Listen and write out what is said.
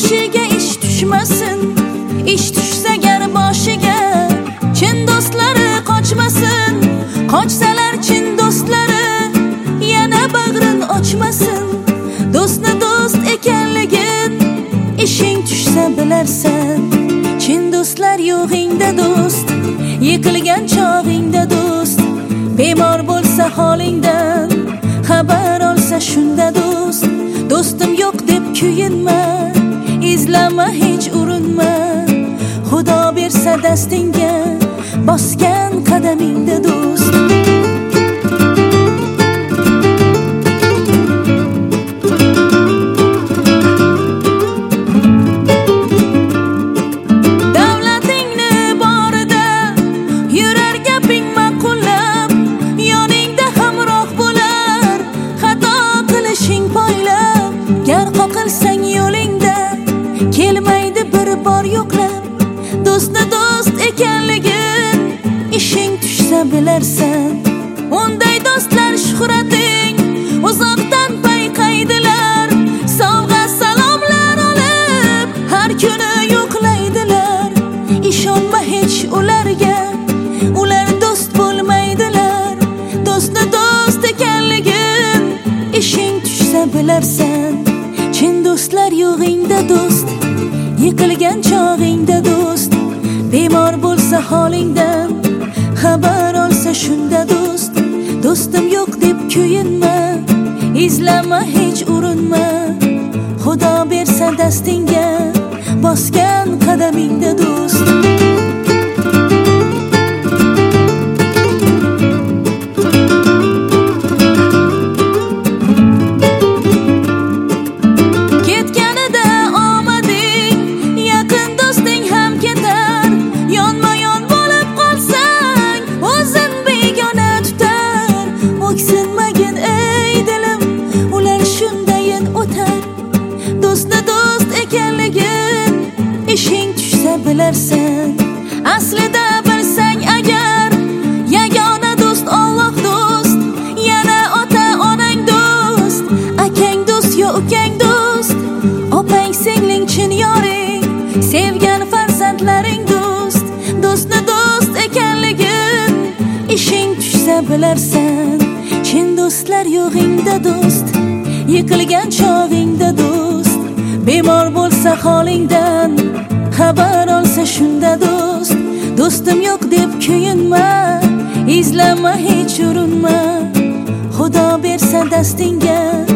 boshiga ish tushmasin. Ish tushsa gar boshiga chin do'stlari qochmasin. Qochsalar chin do'stlari yana bag'rin ochmasin. Do'stni do'st ekanligin ishing tushsa bilarsan. Chin do'stlar yo'g'ingda do'st, yiqilgan chog'ingda do'st, bemor bo'lsa holingdan xabar olsa shunda do'st. Do'stim yo'q deb kuyinma, izlama hech urinma. Xudo bersa dastingga bosgan qadamingda do'st. Davlatingni borida yurar gaping ma'qullab, yoningda hamroh bo'lar xato qilishing poylab. Gar qoqilsang yo'lingda kelmaydi bir bor yo'qlab. Do'stni do'st ekanligin ishing tushsa bilarsan. Unday do'stlar shuhrating uzoqdan payqaydilar. Sovg'a salomlar olib har kuni yo'qlaydilar. Ishonma hech ularga, ular do'st bo'lmaydilar. Do'stni do'st ekanligin ishing tushsa bilarsan. Chin do'stlar yo'g'ingda do'st, yiqilgan chog'ingda do'st, bemor bo'lsa holingdan xabar olsa shunda do'st. Do'stim yo'q deb kuyinma, izlama hech urinma. Xudo bersa dastingga bosgan qadamingda do'st. Ketganida omading yaqin do'sting ham ketar. Yonma-yon bo'lib qolsang o'zin begona tutar. O'ksinmagin ey dilim, ular shundayin o'tar. Do'stni do'st ekanligin ishing tushsa bilarsan. Aslida bilsang agar yagona do'st Alloh do'st. Yana ota onang do'st, akang do'st yo ukang do'st, opang singling chin yoring, sevgan farzandlaring do'st. Do'stni do'st ekanligin ishing tushsa bilarsan. Chin do'stlar yo'g'ingda do'st, yiqilgan chog'ingda do'st, bemor bo'lsa holingdan xabar olsa shunda do'st. Do'stim yo'q deb kuyinma, izlama hech urinma. Xudo bersa dastingga